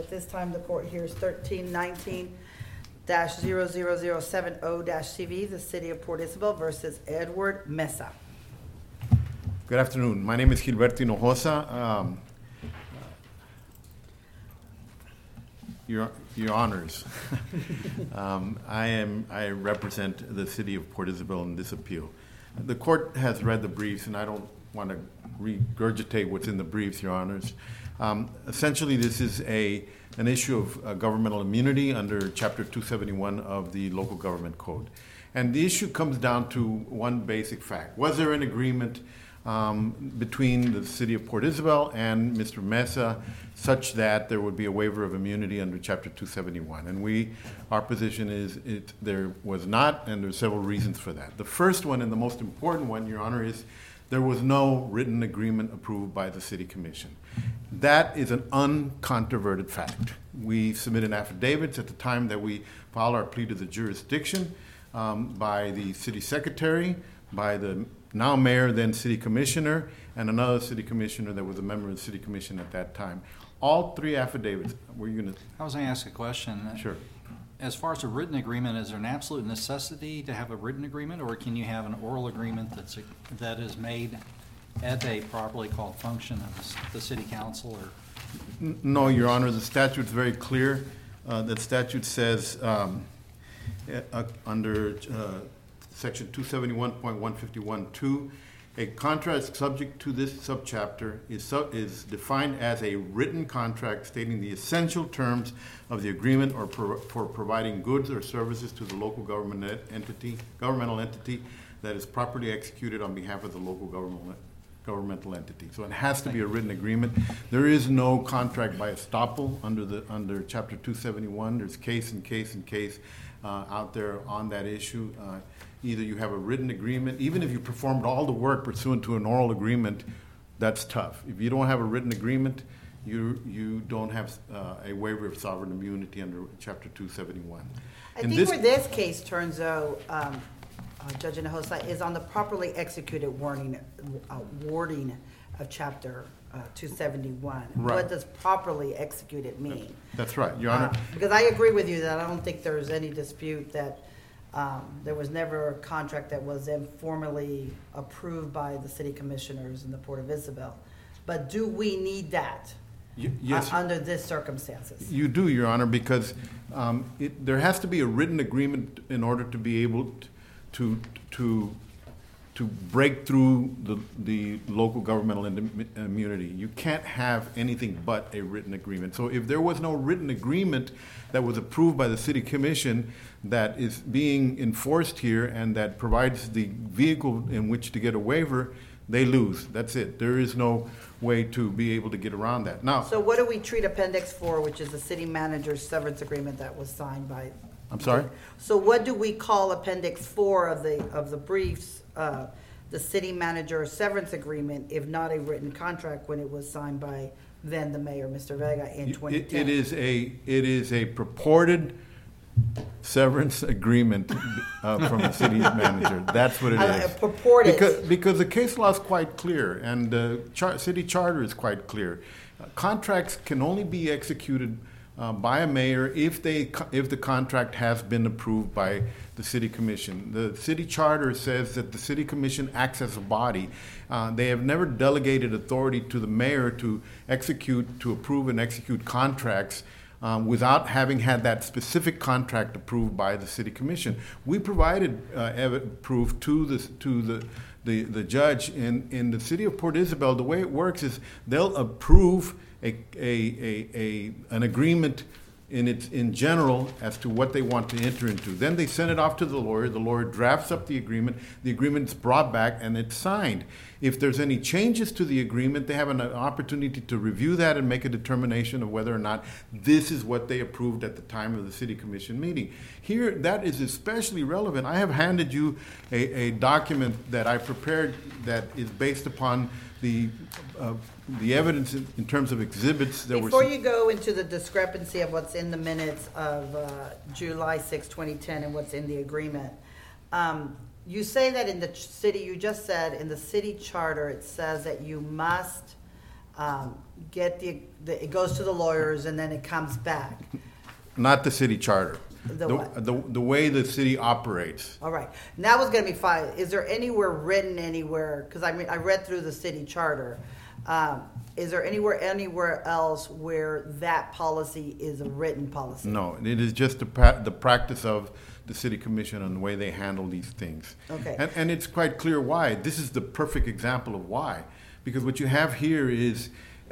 At this time, the court hears 1319-00070-CV, the City of Port Isabel versus Edward Mesa. Good afternoon. My name is Gilberto Hinojosa. Your honors, I represent the City of Port Isabel in this appeal. The court has read the briefs, and I don't want to regurgitate what's in the briefs, your honors. Essentially, this is an issue of governmental immunity under Chapter 271 of the Local Government Code. And the issue comes down to one basic fact. Was there an agreement between the City of Port Isabel and Mr. Mesa such that there would be a waiver of immunity under Chapter 271? And our position is there was not, and there's several reasons for that. The first one, and the most important one, your honor, is there was no written agreement approved by the City Commission. That is an uncontroverted fact. We submitted affidavits at the time that we filed our plea to the jurisdiction by the City Secretary, by the now Mayor, then City Commissioner, and another City Commissioner that was a member of the City Commission at that time. All three affidavits. Were you going to? I was going to ask a question. Sure. As far as a written agreement, is there an absolute necessity to have a written agreement, or can you have an oral agreement that is made at a properly called function of the City Council? Or no, your honor. The statute's very clear. The statute says under Section 271.151(2), a contract subject to this subchapter is defined as a written contract stating the essential terms of the agreement or for providing goods or services to the local governmental entity that is properly executed on behalf of the local governmental entity. So it has to be a written agreement. There is no contract by estoppel under Chapter 271. There's case out there on that issue. Either you have a written agreement, even if you performed all the work pursuant to an oral agreement, that's tough. If you don't have a written agreement, you don't have a waiver of sovereign immunity under Chapter 271. I think where this case turns out, Judge Hinojosa, is on the properly executed wording of Chapter 271. Right. What does properly executed mean? That's right, Your Honor. Because I agree with you that I don't think there's any dispute that there was never a contract that was then formally approved by the city commissioners in the Port of Isabel. But do we need that yes, under this circumstances? You do, Your Honor, because there has to be a written agreement in order to be able to break through the local governmental immunity. You can't have anything but a written agreement. So if there was no written agreement that was approved by the City Commission that is being enforced here and that provides the vehicle in which to get a waiver, they lose. That's it. There is no way to be able to get around that. Now, so what do we treat Appendix 4, which is the city manager's severance agreement that was signed by? I'm sorry? So what do we call Appendix 4 of the briefs, the city manager severance agreement, if not a written contract when it was signed by then the mayor, Mr. Vega, in 2010? It is a purported severance agreement from the city manager. That's what it is. Purported. Because the case law is quite clear, and the city charter is quite clear. Contracts can only be executed by a mayor if the contract has been approved by the City Commission. The city charter says that the City Commission acts as a body. They have never delegated authority to the mayor to approve and execute contracts without having had that specific contract approved by the City Commission. We provided proof to the judge in the City of Port Isabel. The way it works is they'll approve an agreement in general as to what they want to enter into. Then they send it off to the lawyer. The lawyer drafts up the agreement. The agreement's brought back and it's signed. If there's any changes to the agreement, they have an opportunity to review that and make a determination of whether or not this is what they approved at the time of the City Commission meeting. Here, that is especially relevant. I have handed you a document that I prepared that is based upon the evidence in terms of exhibits that Before you go into the discrepancy of what's in the minutes of July 6, 2010 and what's in the agreement, you say that in the city, you just said in the city charter, it says that you must it goes to the lawyers and then it comes back. Not the city charter. The what? The way the city operates. All right. And that was going to be fine. Is there anywhere written anywhere? Because I mean, I read through the city charter. Is there anywhere else where that policy is a written policy? No, it is just the practice of the city commission and the way they handle these things. Okay. And it's quite clear why. This is the perfect example of why. Because what you have here is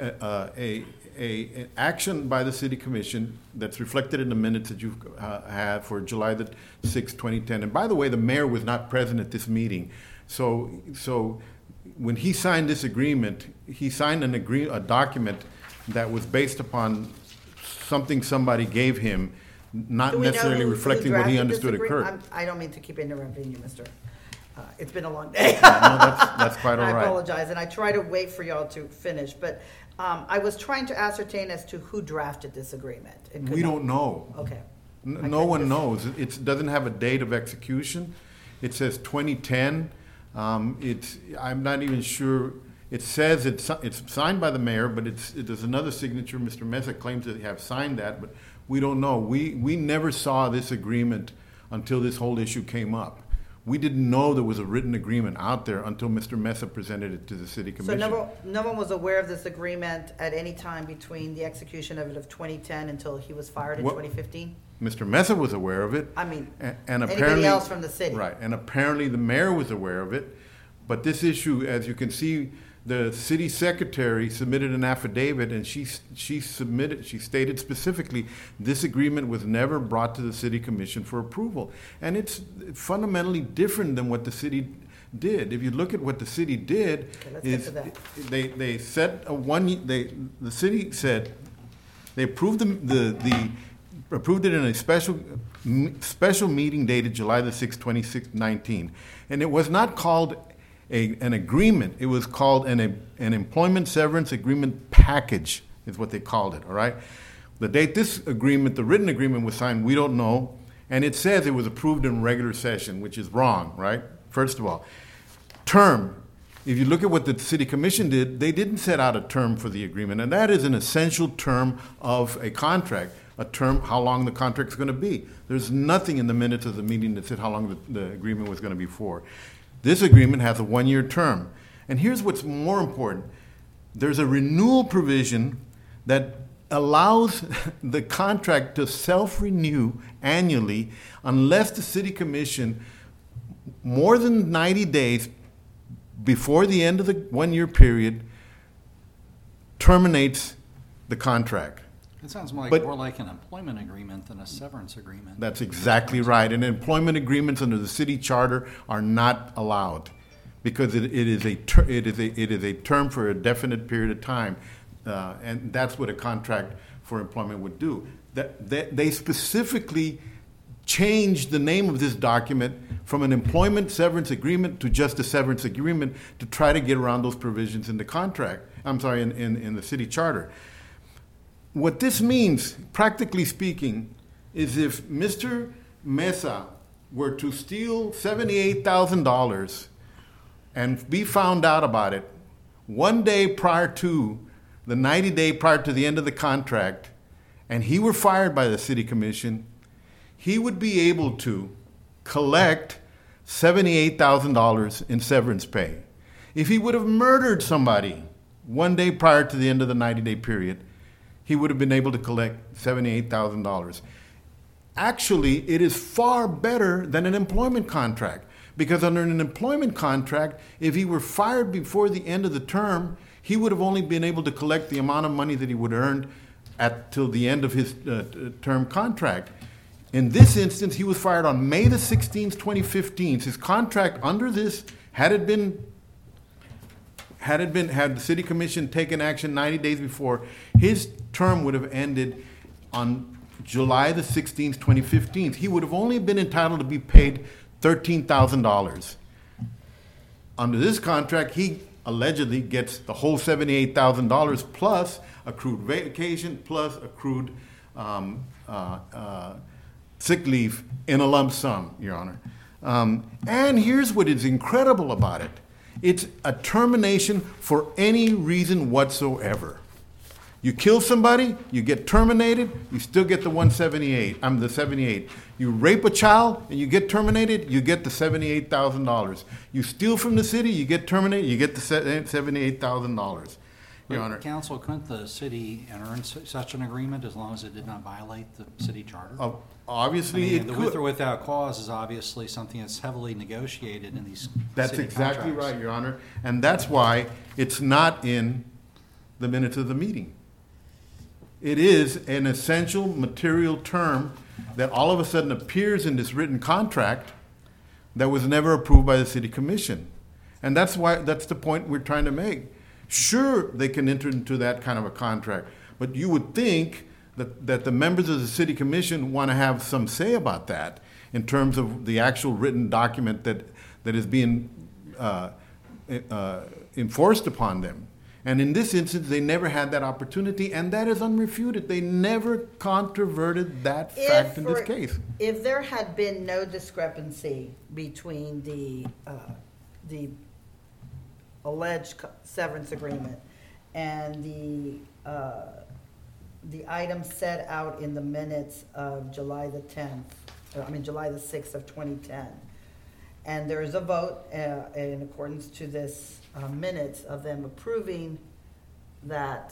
an action by the city commission that's reflected in the minutes that you have for July the 6th, 2010. And by the way, the mayor was not present at this meeting. So when he signed this agreement, he signed a document that was based upon something somebody gave him, not Do we know necessarily who reflecting what he drafted this understood occurred. agreement? I don't mean to keep interrupting you, mister. It's been a long day. No, that's quite all I right. apologize, and I try to wait for y'all to finish, but I was trying to ascertain as to who drafted this agreement. and could We not- don't know. Okay. No one knows. It doesn't have a date of execution. It says 2010. I'm not even sure. It says it's signed by the mayor, but there's another signature. Mr. Mesa claims to have signed that, but we don't know. We never saw this agreement until this whole issue came up. We didn't know there was a written agreement out there until Mr. Mesa presented it to the city So commission. no one was aware of this agreement at any time between the execution of it of 2010 until he was fired in What- 2015? Mr. Mesa was aware of it. I mean, And anybody apparently, else from the city? Right, and apparently the mayor was aware of it. But this issue, as you can see, the city secretary submitted an affidavit, and she stated specifically, this agreement was never brought to the city commission for approval. And it's fundamentally different than what the city did. If you look at what the city did, Okay, let's get to that. they set the city said they approved approved it in a special meeting dated July the 6th, 2019. And it was not called an agreement. It was called an employment severance agreement package, is what they called it, all right? The date this agreement, the written agreement was signed, we don't know. And it says it was approved in regular session, which is wrong, right? First of all. Term. If you look at what the city commission did, they didn't set out a term for the agreement. And that is an essential term of a contract. A term, how long the contract is going to be. There's nothing in the minutes of the meeting that said how long the agreement was going to be for. This agreement has a 1-year term. And here's what's more important. There's a renewal provision that allows the contract to self-renew annually unless the city commission, more than 90 days before the end of the 1-year period, terminates the contract. It sounds more But- like an employment agreement than a severance agreement. That's exactly right. And employment agreements under the city charter are not allowed because it is a term for a definite period of time, and that's what a contract for employment would do. They specifically changed the name of this document from an employment severance agreement to just a severance agreement to try to get around those provisions in the contract. I'm sorry, in the city charter. What this means, practically speaking, is if Mr. Mesa were to steal $78,000 and be found out about it 1 day prior to the 90-day prior to the end of the contract, and he were fired by the city commission, he would be able to collect $78,000 in severance pay. If he would have murdered somebody 1 day prior to the end of the 90-day period, he would have been able to collect $78,000. Actually, it is far better than an employment contract because under an employment contract, if he were fired before the end of the term, he would have only been able to collect the amount of money that he would earn till the end of his term contract. In this instance, he was fired on May the 16th, 2015. His contract under this, had the city commission taken action 90 days before, his term would have ended on July the 16th, 2015. He would have only been entitled to be paid $13,000. Under this contract, he allegedly gets the whole $78,000 plus accrued vacation plus accrued sick leave in a lump sum, Your Honor. And here's what is incredible about it. It's a termination for any reason whatsoever. You kill somebody, you get terminated, you still get the 178. The 78. You rape a child and you get terminated, you get the $78,000. You steal from the city, you get terminated, you get the $78,000. Your Honor. Counsel, couldn't the city enter into such an agreement as long as it did not violate the city charter? Obviously, the with or without cause is obviously something that's heavily negotiated in these That's city exactly contracts. right, Your Honor. And that's why it's not in the minutes of the meeting. It is an essential material term that all of a sudden appears in this written contract that was never approved by the city commission. And that's the point we're trying to make. Sure, they can enter into that kind of a contract, but you would think that the members of the city commission want to have some say about that in terms of the actual written document that is being enforced upon them. And in this instance, they never had that opportunity, and that is unrefuted. They never controverted that fact in this case. If there had been no discrepancy between the alleged severance agreement and the item set out in the minutes of July the 6th of 2010, and there is a vote in accordance to this minutes of them approving that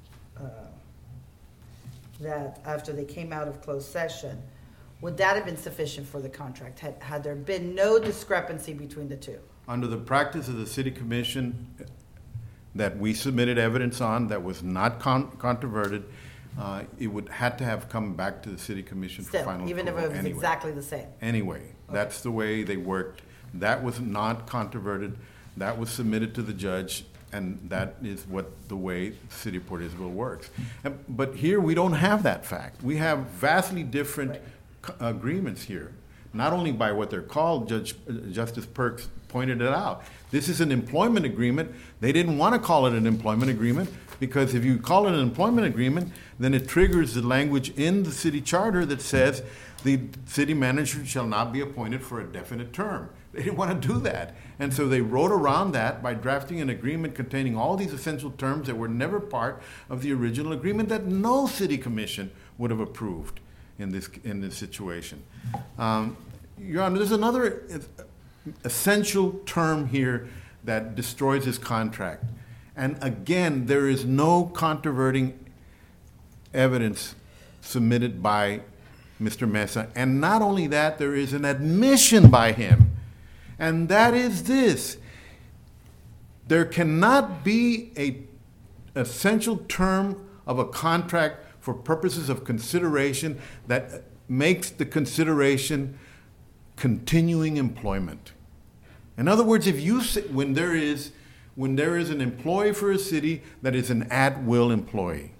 after they came out of closed session, would that have been sufficient for the contract? Had there been no discrepancy between the two? Under the practice of the city commission that we submitted evidence on that was not controverted, it would had to have come back to the city commission for final even if approval it was anyway. exactly the same. Anyway, that's the way they worked. That was not controverted. That was submitted to the judge, and that is the way City of Port Isabel works. But here we don't have that fact. We have vastly different agreements here, not only by what they're called. Justice Perks pointed it out. This is an employment agreement. They didn't want to call it an employment agreement because if you call it an employment agreement, then it triggers the language in the city charter that says the city manager shall not be appointed for a definite term. They didn't want to do that. And so they wrote around that by drafting an agreement containing all these essential terms that were never part of the original agreement that no city commission would have approved in this situation. Your Honor, there's another essential term here that destroys this contract. And again, there is no controverting evidence submitted by Mr. Mesa. And not only that, there is an admission by him. And that is this: there cannot be an essential term of a contract for purposes of consideration that makes the consideration continuing employment. In other words, when there is an employee for a city that is an at-will employee,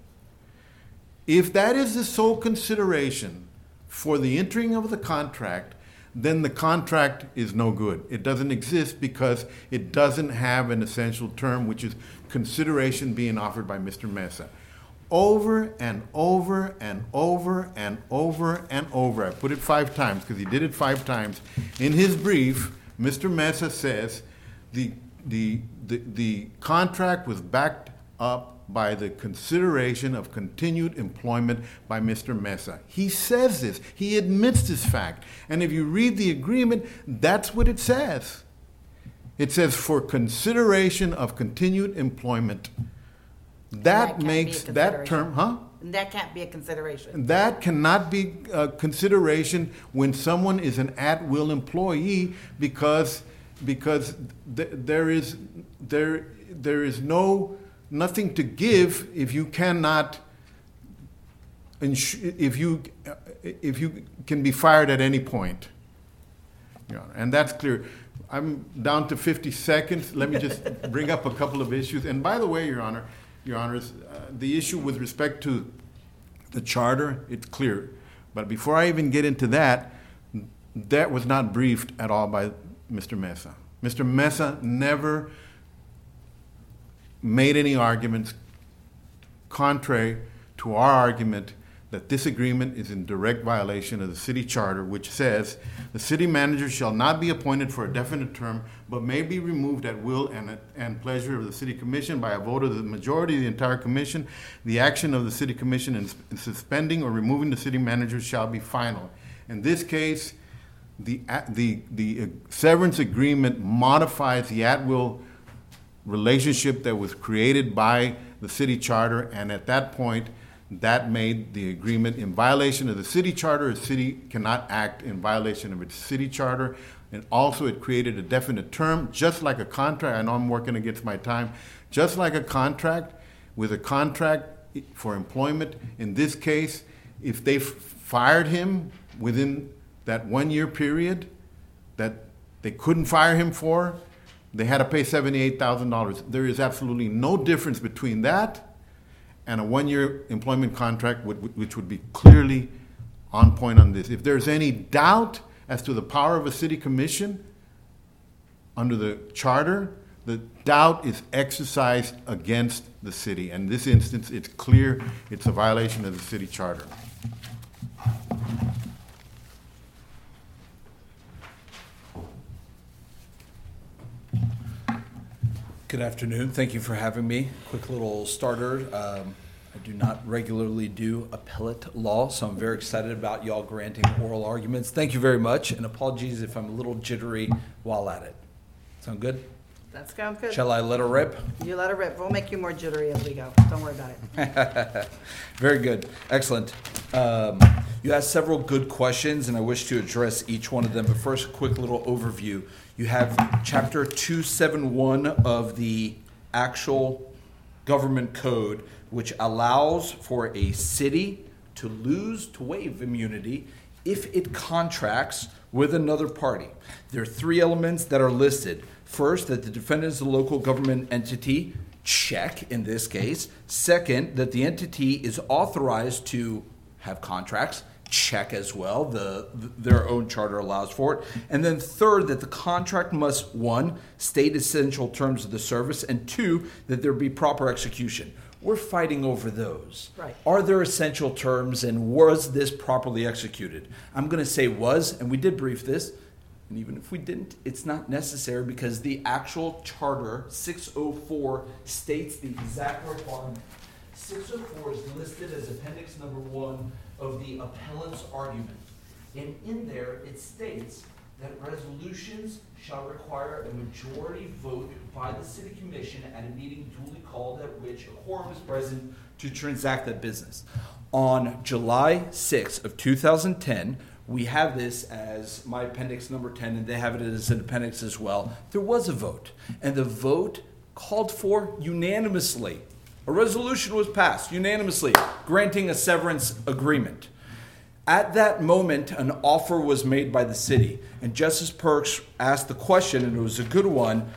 if that is the sole consideration for the entering of the contract, then the contract is no good. It doesn't exist because it doesn't have an essential term, which is consideration being offered by Mr. Mesa. Over and over and over and over and over. I put it 5 times because he did it 5 times. In his brief, Mr. Mesa says the contract was backed up by the consideration of continued employment by Mr. Mesa. He says this. He admits this fact. And if you read the agreement, that's what it says. It says for consideration of continued employment. That makes that term, And that can't be a consideration. That cannot be a consideration when someone is an at-will employee because there is nothing to give if you cannot if you can be fired at any point. Your Honor, and that's clear. I'm down to 50 seconds. Let me just bring up a couple of issues. And by the way, Your Honors, the issue with respect to the charter, it's clear. But before I even get into that, that was not briefed at all by Mr. Mesa. Mr. Mesa never made any arguments contrary to our argument that this agreement is in direct violation of the city charter, which says the city manager shall not be appointed for a definite term, but may be removed at will and pleasure of the city commission by a vote of the majority of the entire commission. The action of the city commission in suspending or removing the city manager shall be final. In this case, the severance agreement modifies the at-will relationship that was created by the city charter, and at that point, that made the agreement in violation of the city charter. A city cannot act in violation of its city charter. And also it created a definite term, just like a contract. I know I'm working against my time. Just like a contract, with a contract for employment, in this case, if they fired him within that 1 year period that they couldn't fire him for, they had to pay $78,000. There is absolutely no difference between that and a 1 year employment contract, which would be clearly on point on this. If there's any doubt as to the power of a city commission under the charter, the doubt is exercised against the city. And in this instance, it's clear it's a violation of the city charter. Good afternoon. Thank you for having me. Quick little starter. I do not regularly do appellate law, so I'm very excited about y'all granting oral arguments. Thank you very much, and apologies if I'm a little jittery while at it. Sound good? That sounds good. Shall I let her rip? You let it rip. We'll make you more jittery as we go. Don't worry about it. Very good. Excellent. You asked several good questions, and I wish to address each one of them. But first, a quick little overview. You have Chapter 271 of the actual government code, which allows for a city to waive immunity if it contracts with another party. There are three elements that are listed. First, that the defendant is a local government entity, check in this case. Second, that the entity is authorized to have contracts, check as well. Their own charter allows for it. And then third, that the contract must, one, state essential terms of the service, and two, that there be proper execution. We're fighting over those. Right. Are there essential terms, and was this properly executed? I'm going to say was, and we did brief this. And even if we didn't, it's not necessary because the actual charter, 604, states the exact requirement. 604 is listed as appendix number 1 of the appellant's argument. And in there, it states that resolutions shall require a majority vote by the city commission at a meeting duly called at which a quorum is present to transact that business. On July 6th of 2010, we have this as my appendix number 10, and they have it as an appendix as well. There was a vote, and the vote called for unanimously. A resolution was passed unanimously, granting a severance agreement. At that moment, an offer was made by the city, and Justice Perks asked the question, and it was a good one,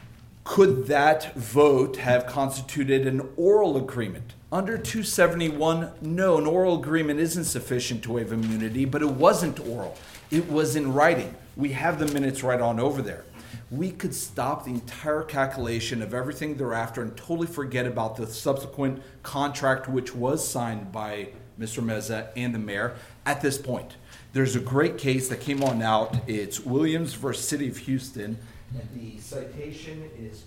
could that vote have constituted an oral agreement? Under 271, no, an oral agreement isn't sufficient to waive immunity, but it wasn't oral. It was in writing. We have the minutes right on over there. We could stop the entire calculation of everything thereafter and totally forget about the subsequent contract which was signed by Mr. Meza and the mayor at this point. There's a great case that came on out. It's Williams versus City of Houston, and the citation is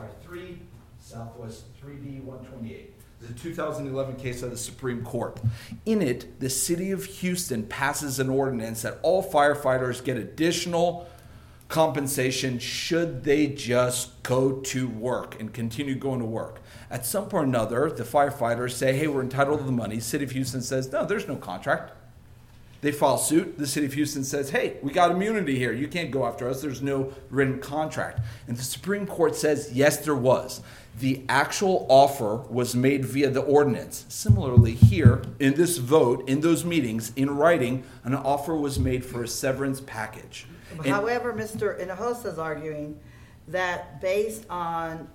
353 Southwest 3D 128. It's a 2011 case of the Supreme Court. In it, the City of Houston passes an ordinance that all firefighters get additional compensation should they just go to work and continue going to work. At some point or another, the firefighters say, hey, we're entitled to the money. City of Houston says, no, there's no contract. They file suit. The City of Houston says, hey, we got immunity here. You can't go after us. There's no written contract. And the Supreme Court says, yes, there was. The actual offer was made via the ordinance. Similarly, here, in this vote, in those meetings, in writing, an offer was made for a severance package. However, Mr. Hinojosa is arguing that based on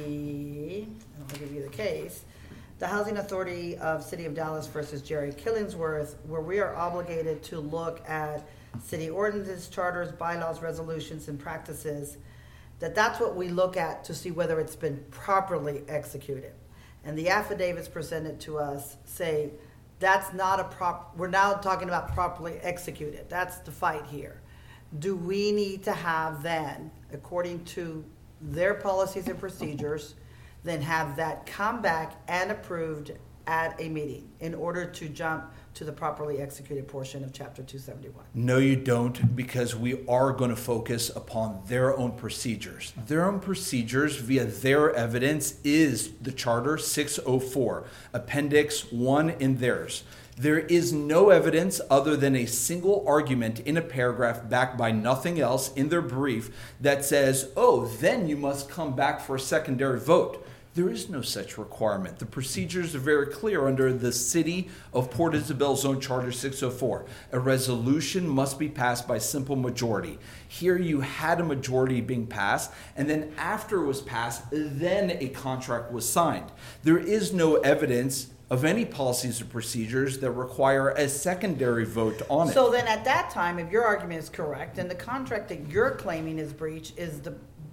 I'll give you the case, the Housing Authority of City of Dallas versus Jerry Killingsworth, where we are obligated to look at city ordinances, charters, bylaws, resolutions, and practices, that's what we look at to see whether it's been properly executed. And the affidavits presented to us say That's not we're now talking about properly executed. That's the fight here. Do we need to have then, according to their policies and procedures, then have that come back and approved at a meeting in order to jump to the properly executed portion of Chapter 271? No, you don't, because we are going to focus upon their own procedures. Their own procedures via their evidence is the Charter 604, Appendix 1 in theirs. There is no evidence other than a single argument in a paragraph backed by nothing else in their brief that says, oh, then you must come back for a secondary vote. There is no such requirement. The procedures are very clear under the City of Port Isabel's own Charter 604. A resolution must be passed by simple majority. Here you had a majority being passed, and then after it was passed, then a contract was signed. There is no evidence of any policies or procedures that require a secondary vote on it. So then at that time, if your argument is correct, then the contract that you're claiming is breach is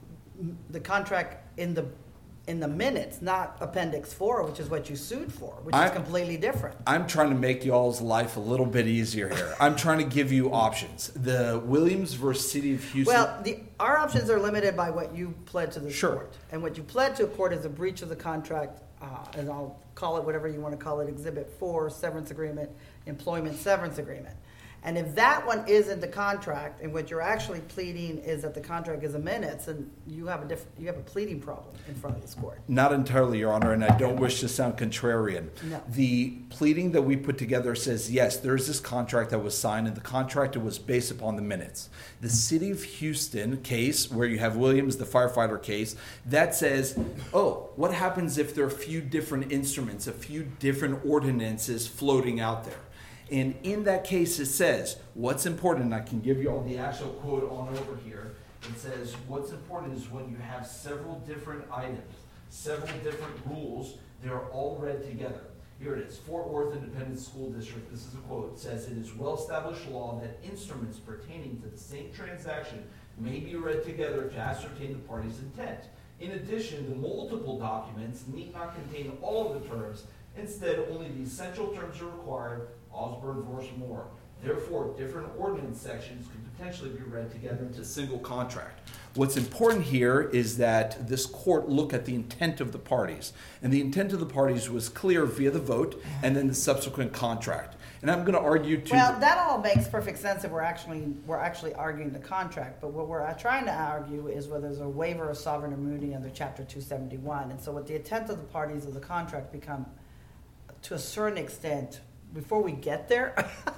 the contract in the minutes, not Appendix 4, which is what you sued for, which is completely different. I'm trying to make y'all's life a little bit easier here. I'm trying to give you options. The Williams versus City of Houston. Well, our options are limited by what you pled to the Sure. court. And what you pled to a court is a breach of the contract, and I'll call it whatever you want to call it, Exhibit 4, severance agreement, employment severance agreement. And if that one isn't the contract, and what you're actually pleading is that the contract is a minutes, and you have a pleading problem in front of this court. Not entirely, Your Honor, and I don't wish to sound contrarian. No. The pleading that we put together says, yes, there is this contract that was signed, and the contract was based upon the minutes. The City of Houston case, where you have Williams, the firefighter case, that says, oh, what happens if there are a few different instruments, a few different ordinances floating out there? And in that case, it says, what's important, and I can give you all the actual quote on over here. It says, what's important is when you have several different items, several different rules, they're all read together. Here it is, Fort Worth Independent School District, this is a quote, it says, it is well-established law that instruments pertaining to the same transaction may be read together to ascertain the party's intent. In addition, the multiple documents need not contain all of the terms. Instead, only the essential terms are required, Osborne versus Moore. Therefore, different ordinance sections could potentially be read together into a single contract. What's important here is that this court look at the intent of the parties. And the intent of the parties was clear via the vote and then the subsequent contract. And I'm going to argue to... Well, that all makes perfect sense if we're actually arguing the contract. But what we're trying to argue is whether there's a waiver of sovereign immunity under Chapter 271. And so what the intent of the parties of the contract become, to a certain extent, before we get there,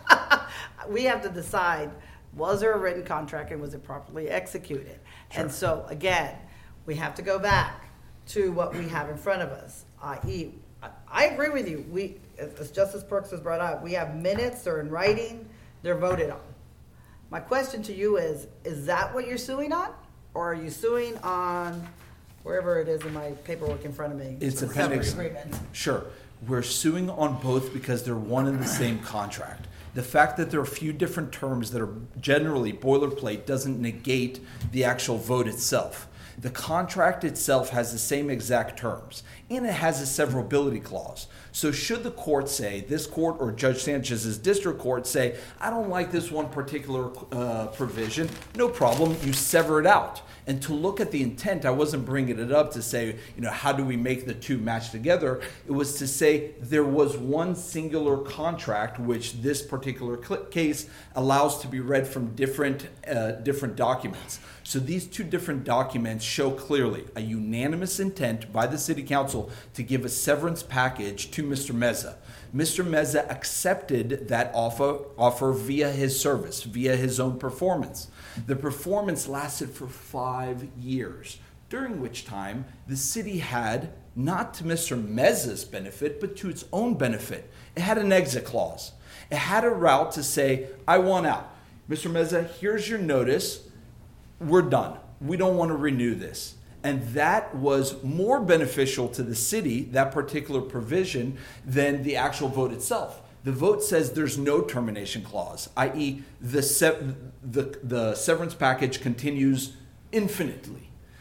we have to decide, was there a written contract and was it properly executed? Sure. And so, again, we have to go back to what we have in front of us, i.e., I agree with you. As Justice Perks has brought up, we have minutes, they're in writing, they're voted on. My question to you is that what you're suing on? Or are you suing on wherever it is in my paperwork in front of me? It's appendix. Sure. We're suing on both because they're one and the same contract. The fact that there are a few different terms that are generally boilerplate doesn't negate the actual vote itself. The contract itself has the same exact terms, and it has a severability clause. So should the court say, this court or Judge Sanchez's district court say, I don't like this one particular provision, no problem, you sever it out. And to look at the intent, I wasn't bringing it up to say, how do we make the two match together? It was to say there was one singular contract, which this particular case allows to be read from different documents. So these two different documents show clearly a unanimous intent by the City Council to give a severance package to Mr. Meza. Mr. Meza accepted that offer via his service, via his own performance. The performance lasted for 5 years, during which time the city had, not to Mr. Meza's benefit, but to its own benefit, it had an exit clause. It had a route to say, I want out. Mr. Meza, here's your notice. We're done. We don't want to renew this. And that was more beneficial to the city, that particular provision, than the actual vote itself. The vote says there's no termination clause, i.e. the severance package continues infinitely.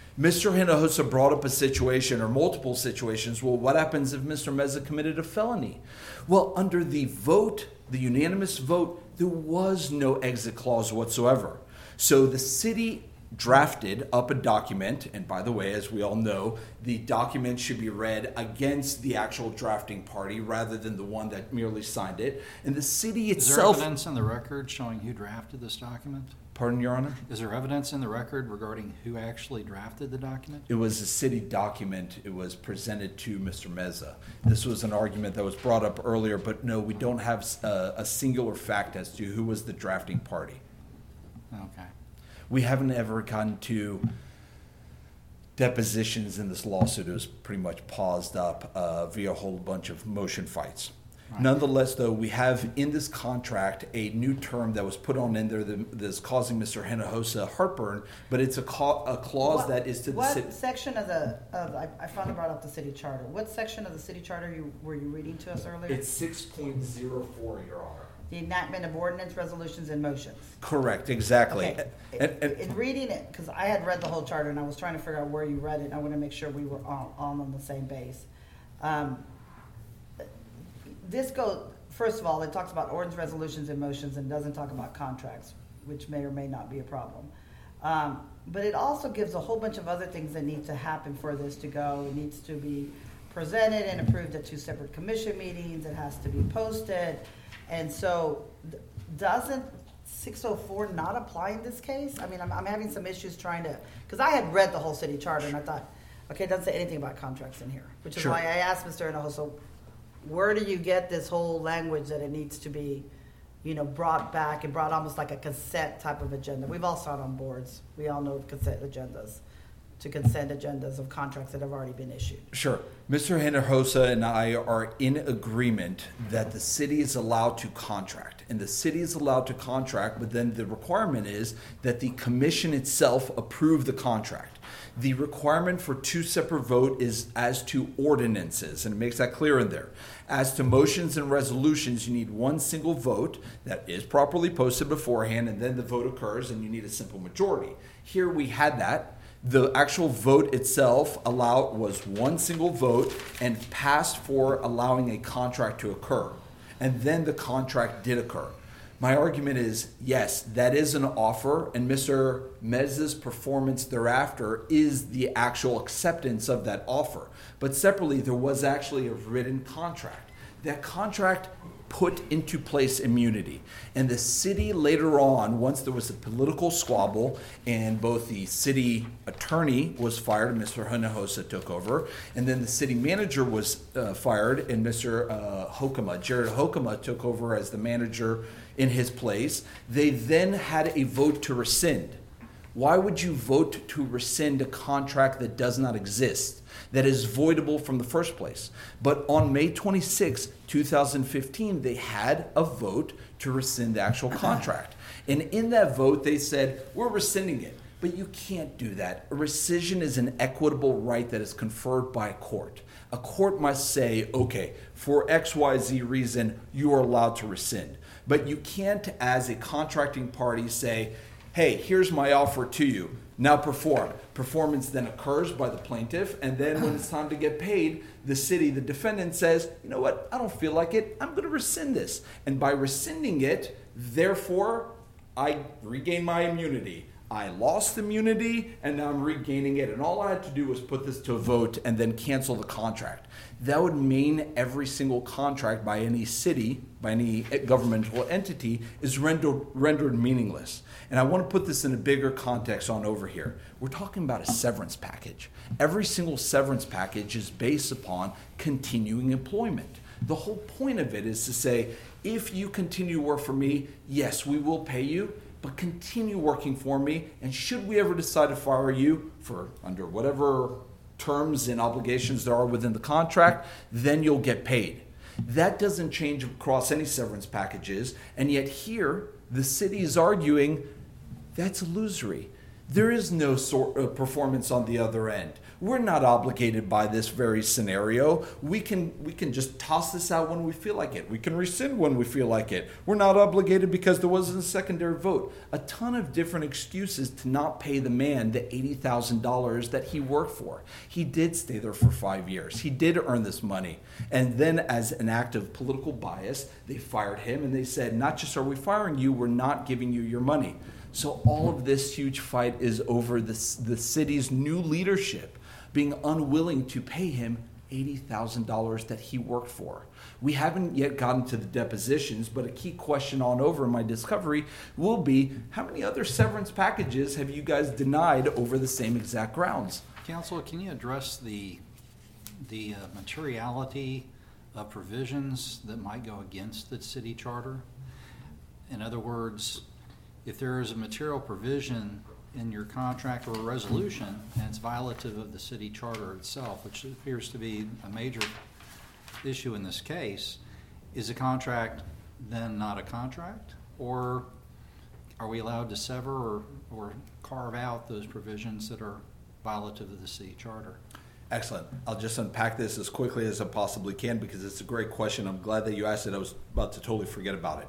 Mr. Hinojosa brought up a situation or multiple situations. Well, what happens if Mr. Meza committed a felony? Well, under the vote, the unanimous vote, there was no exit clause whatsoever. So the city drafted up a document, and by the way, as we all know, the document should be read against the actual drafting party rather than the one that merely signed it. And the city itself... Is there evidence in the record showing who drafted this document? Pardon, Your Honor? Is there evidence in the record regarding who actually drafted the document? It was a city document. It was presented to Mr. Meza. This was an argument that was brought up earlier, but no, we don't have a singular fact as to who was the drafting party. Okay. We haven't ever gotten to depositions in this lawsuit. It was pretty much paused up via a whole bunch of motion fights. Right. Nonetheless, though, we have in this contract a new term that was put on in there that's causing Mr. Hinojosa heartburn, but it's a clause that is to the city. What section of I finally brought up the city charter. What section of the city charter were you reading to us earlier? It's 6.04, Your Honor. The enactment of ordinance, resolutions, and motions. Correct, exactly. Okay. In reading it, because I had read the whole charter and I was trying to figure out where you read it, and I want to make sure we were all on the same base. This goes, first of all, it talks about ordinance, resolutions, and motions and doesn't talk about contracts, which may or may not be a problem. But it also gives a whole bunch of other things that need to happen for this to go. It needs to be presented and approved at 2 separate commission meetings. It has to be posted. And so doesn't 604 not apply in this case? I mean, I'm having some issues trying to, because I had read the whole city charter and I thought, okay, it doesn't say anything about contracts in here, which is why I asked Mr. Hinojosa, where do you get this whole language that it needs to be, brought back and brought almost like a consent type of agenda? We've all sat on boards. We all know consent agendas of contracts that have already been issued. Sure. Mr. Hinojosa and I are in agreement that the city is allowed to contract. And the city is allowed to contract, but then the requirement is that the commission itself approve the contract. The requirement for 2 separate votes is as to ordinances, and it makes that clear in there. As to motions and resolutions, you need 1 single vote that is properly posted beforehand, and then the vote occurs, and you need a simple majority. Here we had that. The actual vote itself was 1 single vote and passed for allowing a contract to occur. And then the contract did occur. My argument is, yes, that is an offer, and Mr. Meza's performance thereafter is the actual acceptance of that offer. But separately, there was actually a written contract. That contract put into place immunity. And the city later on, once there was a political squabble and both the city attorney was fired and Mr. Hinojosa took over, and then the city manager was fired and Mr. Jared Hokema took over as the manager in his place, they then had a vote to rescind. Why would you vote to rescind a contract that does not exist, that is voidable from the first place? But on May 26, 2015, they had a vote to rescind the actual contract. And in that vote, they said, we're rescinding it. But you can't do that. A rescission is an equitable right that is conferred by a court. A court must say, okay, for XYZ reason, you are allowed to rescind. But you can't, as a contracting party, say, hey, here's my offer to you. Now perform. Performance then occurs by the plaintiff, and then when it's time to get paid, the city, the defendant says, you know what, I don't feel like it, I'm going to rescind this. And by rescinding it, therefore, I regain my immunity. I lost immunity, and now I'm regaining it. And all I had to do was put this to a vote and then cancel the contract. That would mean every single contract by any city, by any governmental entity, is rendered meaningless. And I want to put this in a bigger context on over here. We're talking about a severance package. Every single severance package is based upon continuing employment. The whole point of it is to say, if you continue to work for me, yes, we will pay you, but continue working for me, and should we ever decide to fire you for under whatever terms and obligations there are within the contract, then you'll get paid. That doesn't change across any severance packages, and yet here, the city is arguing that's illusory. There is no sort of performance on the other end. We're not obligated by this very scenario. We can just toss this out when we feel like it. We can rescind when we feel like it. We're not obligated because there wasn't a secondary vote. A ton of different excuses to not pay the man the $80,000 that he worked for. He did stay there for 5 years. He did earn this money. And then as an act of political bias, they fired him and they said, not just are we firing you, we're not giving you your money. So all of this huge fight is over the city's new leadership being unwilling to pay him $80,000 that he worked for. We haven't yet gotten to the depositions, but a key question on over in my discovery will be, how many other severance packages have you guys denied over the same exact grounds? Counsel, can you address the materiality of provisions that might go against the city charter? In other words, if there is a material provision in your contract or a resolution and it's violative of the city charter itself, which appears to be a major issue in this case, is a contract then not a contract? Or are we allowed to sever or carve out those provisions that are violative of the city charter? Excellent. I'll just unpack this as quickly as I possibly can because it's a great question. I'm glad that you asked it. I was about to totally forget about it.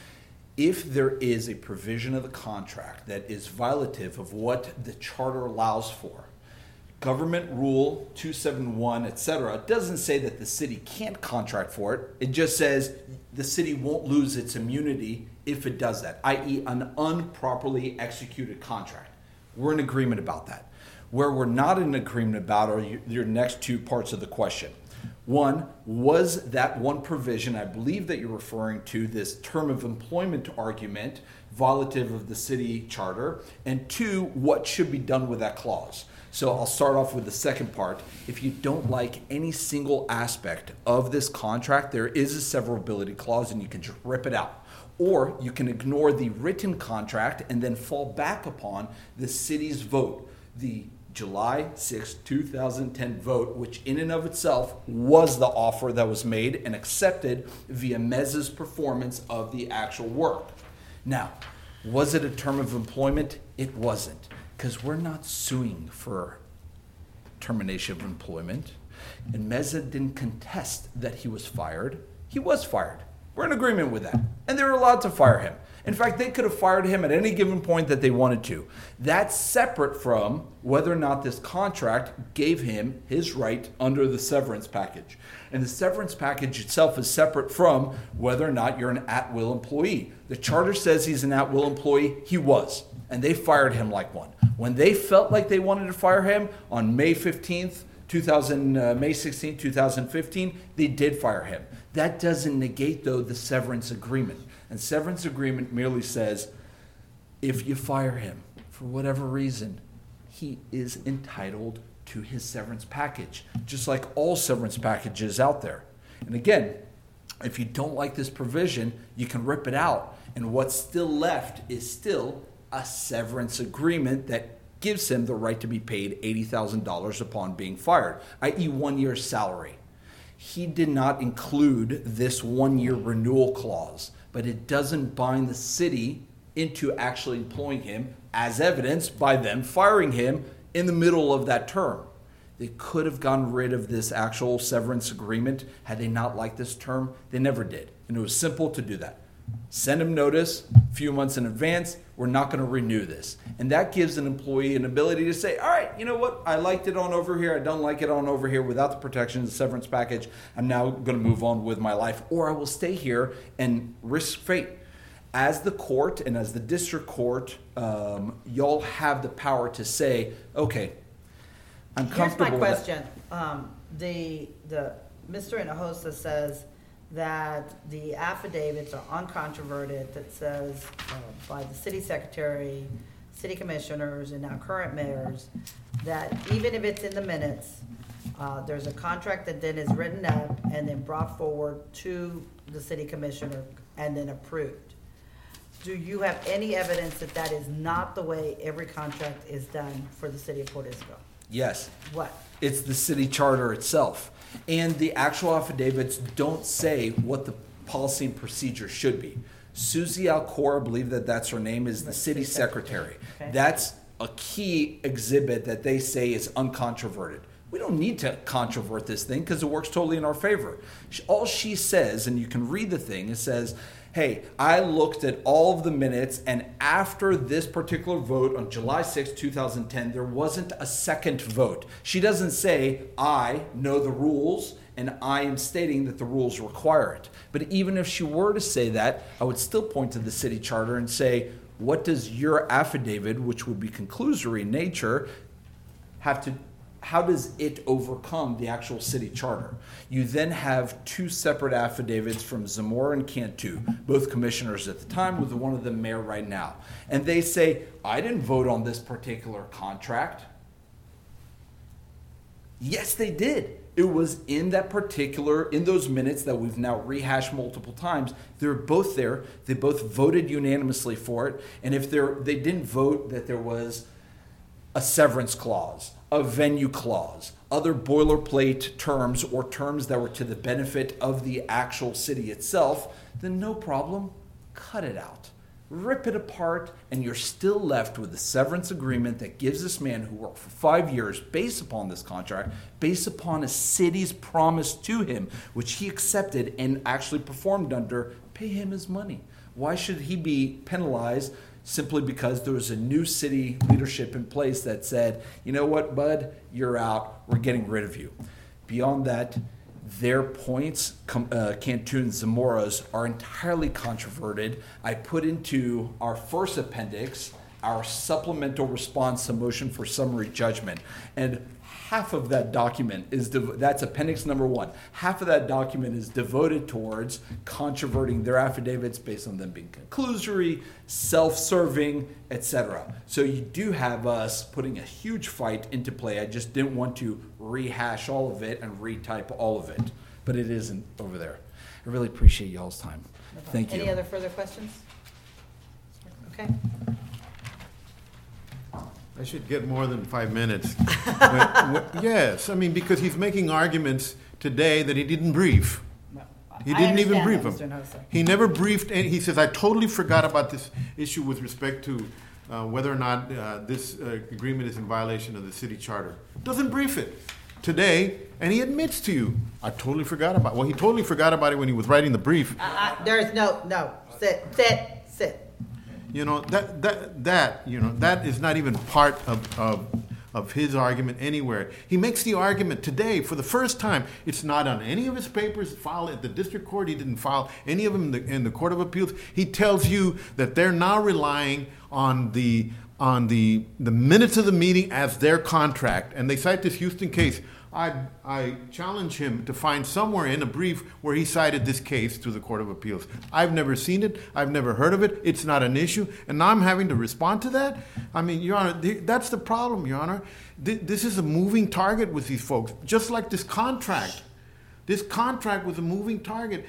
If there is a provision of the contract that is violative of what the charter allows for, government rule 271, etc., doesn't say that the city can't contract for it. It just says the city won't lose its immunity if it does that, i.e. an improperly executed contract. We're in agreement about that. Where we're not in agreement about are your next two parts of the question. One, was that one provision, I believe that you're referring to, this term of employment argument, violative of the city charter? And two, what should be done with that clause? So I'll start off with the second part. If you don't like any single aspect of this contract, there is a severability clause and you can just rip it out. Or you can ignore the written contract and then fall back upon the city's vote, the July 6, 2010 vote, which in and of itself was the offer that was made and accepted via Mez's performance of the actual work. Now, was it a term of employment? It wasn't, because we're not suing for termination of employment. And Meza didn't contest that he was fired. He was fired. We're in agreement with that. And they were allowed to fire him. In fact, they could have fired him at any given point that they wanted to. That's separate from whether or not this contract gave him his right under the severance package. And the severance package itself is separate from whether or not you're an at-will employee. The charter says he's an at-will employee. He was. And they fired him like one. When they felt like they wanted to fire him on May 16th, 2015, they did fire him. That doesn't negate, though, the severance agreement. And severance agreement merely says, if you fire him for whatever reason, he is entitled to his severance package, just like all severance packages out there. And again, if you don't like this provision, you can rip it out. And what's still left is still a severance agreement that gives him the right to be paid $80,000 upon being fired, i.e. 1 year's salary. He did not include this 1 year renewal clause, but it doesn't bind the city into actually employing him, as evidenced by them firing him in the middle of that term. They could have gotten rid of this actual severance agreement had they not liked this term. They never did. And it was simple to do that. Send him notice a few months in advance. We're not going to renew this. And that gives an employee an ability to say, all right, you know what? I liked it on over here. I don't like it on over here without the protection of the severance package. I'm now going to move on with my life. Or I will stay here and risk fate. As the court and as the district court, y'all have the power to say, okay, I'm comfortable with Here's my question. The Mr. Hinojosa says that the affidavits are uncontroverted, that says by the city secretary, city commissioners, and now current mayors, that even if it's in the minutes, there's a contract that then is written up and then brought forward to the city commissioner and then approved. Do you have any evidence that that is not the way every contract is done for the city of Port Isabel? Yes. What? It's the city charter itself. And the actual affidavits don't say what the policy and procedure should be. Susie Alcor, I believe that's her name, is the city secretary. Okay. That's a key exhibit that they say is uncontroverted. We don't need to controvert this thing because it works totally in our favor. All she says, and you can read the thing, it says, hey, I looked at all of the minutes, and after this particular vote on July 6, 2010, there wasn't a second vote. She doesn't say, I know the rules, and I am stating that the rules require it. But even if she were to say that, I would still point to the city charter and say, what does your affidavit, which would be conclusory in nature, how does it overcome the actual city charter? You then have two separate affidavits from Zamora and Cantu, both commissioners at the time, with one of them mayor right now. And they say, I didn't vote on this particular contract. Yes, they did. It was in those minutes that we've now rehashed multiple times. They're both there. They both voted unanimously for it. And if they didn't vote that there was a severance clause, a venue clause, other boilerplate terms or terms that were to the benefit of the actual city itself, then no problem, cut it out. Rip it apart, and you're still left with the severance agreement that gives this man who worked for 5 years based upon this contract, based upon a city's promise to him, which he accepted and actually performed under, pay him his money. Why should he be penalized simply because there was a new city leadership in place that said, you know what, bud, you're out, we're getting rid of you. Beyond that, their points, Cantu and Zamora's, are entirely controverted. I put into our first appendix our supplemental response to motion for summary judgment. And half of that document that's appendix number 1. Half of that document is devoted towards controverting their affidavits based on them being conclusory, self-serving, etc. So you do have us putting a huge fight into play. I just didn't want to rehash all of it and retype all of it, but it isn't over there. I really appreciate y'all's time. Thank you. Any other further questions? Okay. I should get more than 5 minutes. Yes, I mean, because he's making arguments today that he didn't brief. No, He I didn't even understand brief that, him. Mr. Hnosa. He never briefed, and he says, I totally forgot about this issue with respect to whether or not this agreement is in violation of the city charter. Doesn't brief it today, and he admits to you, I totally forgot about it. Well, he totally forgot about it when he was writing the brief. There's no, sit. You know, that is not even part of his argument anywhere. He makes the argument today for the first time. It's not on any of his papers filed at the district court. He didn't file any of them in the Court of Appeals. He tells you that they're now relying on the minutes of the meeting as their contract. And they cite this Houston case. I challenge him to find somewhere in a brief where he cited this case to the Court of Appeals. I've never seen it. I've never heard of it. It's not an issue. And now I'm having to respond to that? I mean, Your Honor, that's the problem, Your Honor. This is a moving target with these folks, just like this contract. This contract was a moving target.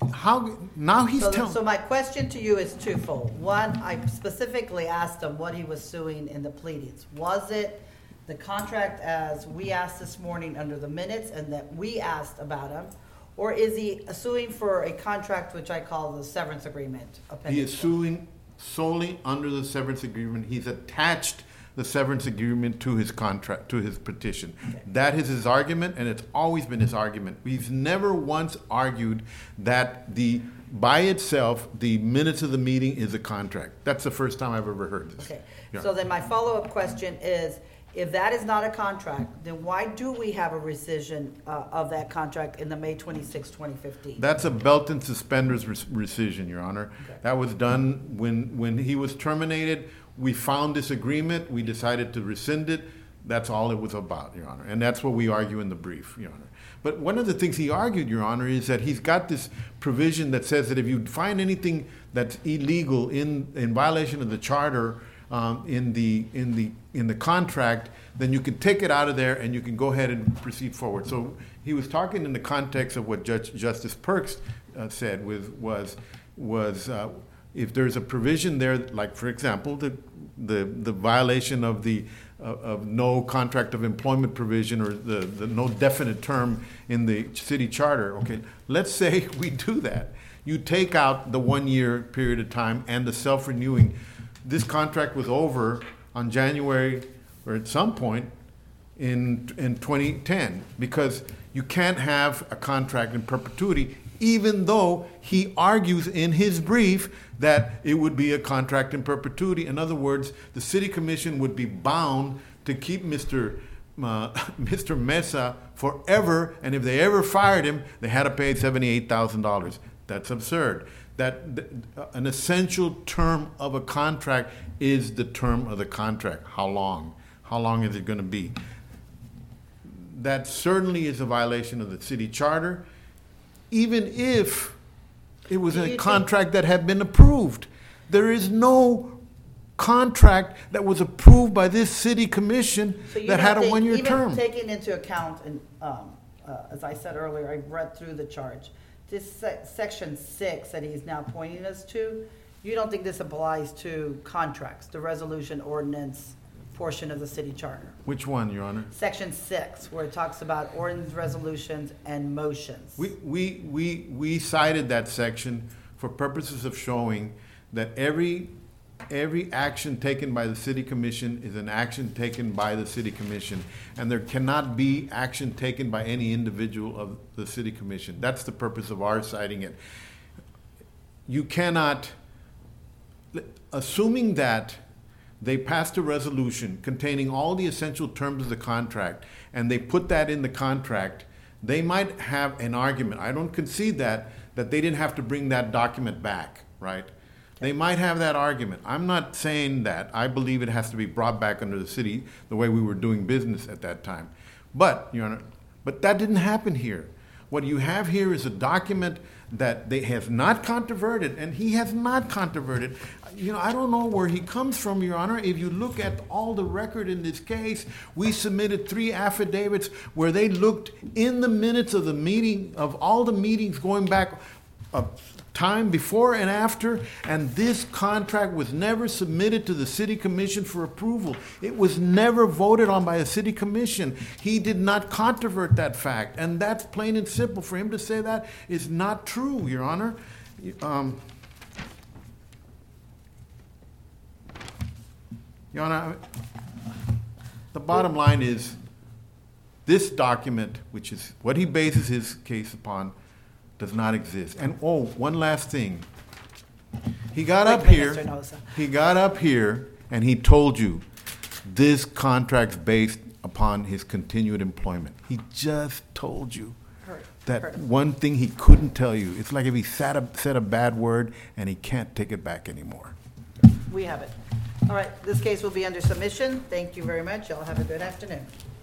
So my question to you is twofold. One, I specifically asked him what he was suing in the pleadings. Was it the contract as we asked this morning under the minutes and that we asked about him, or is he suing for a contract which I call the severance agreement? He is suing solely under the severance agreement. He's attached the severance agreement to his contract, to his petition. Okay. That is his argument, and it's always been his argument. He's never once argued that by itself, the minutes of the meeting is a contract. That's the first time I've ever heard this. Okay. Yeah. So then my follow-up question is, if that is not a contract, then why do we have a rescission of that contract in the May 26, 2015? That's a belt and suspenders rescission, Your Honor. Okay. That was done when he was terminated. We found this agreement. We decided to rescind it. That's all it was about, Your Honor. And that's what we argue in the brief, Your Honor. But one of the things he argued, Your Honor, is that he's got this provision that says that if you find anything that's illegal in violation of the charter, in the contract, then you can take it out of there and you can go ahead and proceed forward. So he was talking in the context of what Justice Perks said was if there's a provision there, like for example the violation of of no contract of employment provision or the no definite term in the city charter. Okay, let's say we do that. You take out the 1 year period of time and the self-renewing. This contract was over on January, or at some point in 2010, because you can't have a contract in perpetuity, even though he argues in his brief that it would be a contract in perpetuity. In other words, the city commission would be bound to keep Mr. Mesa forever, and if they ever fired him, they had to pay $78,000. That's absurd. An essential term of a contract is the term of the contract. How long? How long is it going to be? That certainly is a violation of the city charter, even if it was a contract that had been approved. There is no contract that was approved by this city commission that had a one-year term. Even taking into account, and as I said earlier, I read through the charge. This section 6 that he's now pointing us to, you don't think this applies to contracts, the resolution ordinance portion of the city charter? Which one, Your Honor? Section 6, where it talks about ordinance, resolutions, and motions. We cited that section for purposes of showing that every action taken by the city commission is an action taken by the city commission, and there cannot be action taken by any individual of the city commission. That's the purpose of our citing it. You cannot, assuming that they passed a resolution containing all the essential terms of the contract, and they put that in the contract, they might have an argument. I don't concede that they didn't have to bring that document back, right? They might have that argument. I'm not saying that. I believe it has to be brought back under the city the way we were doing business at that time. But, Your Honor, that didn't happen here. What you have here is a document that they have not controverted, and he has not controverted. I don't know where he comes from, Your Honor. If you look at all the record in this case, we submitted 3 affidavits where they looked in the minutes of the meeting, of all the meetings going back time before and after, and this contract was never submitted to the city commission for approval. It was never voted on by a city commission. He did not controvert that fact, and that's plain and simple. For him to say that is not true, Your Honor. Your Honor, the bottom line is this document, which is what he bases his case upon, does not exist. And one last thing. He got up here and he told you this contract's based upon his continued employment. He just told you that one thing he couldn't tell you. It's like if he said a bad word and he can't take it back anymore. We have it. All right, this case will be under submission. Thank you very much. Y'all have a good afternoon.